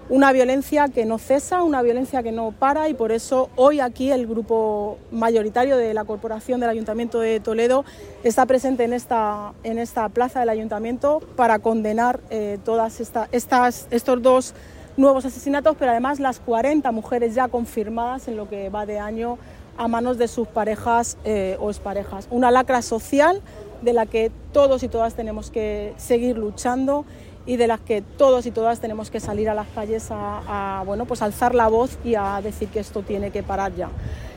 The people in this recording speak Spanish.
una violencia que no cesa, una violencia que no para, y por eso hoy aquí el grupo mayoritario de la corporación del Ayuntamiento de Toledo está presente en esta plaza del Ayuntamiento para condenar estos dos nuevos asesinatos, pero además las 40 mujeres ya confirmadas en lo que va de año a manos de sus parejas o exparejas. Una lacra social de la que todos y todas tenemos que seguir luchando y de las que todos y todas tenemos que salir a las calles a alzar la voz y a decir que esto tiene que parar ya.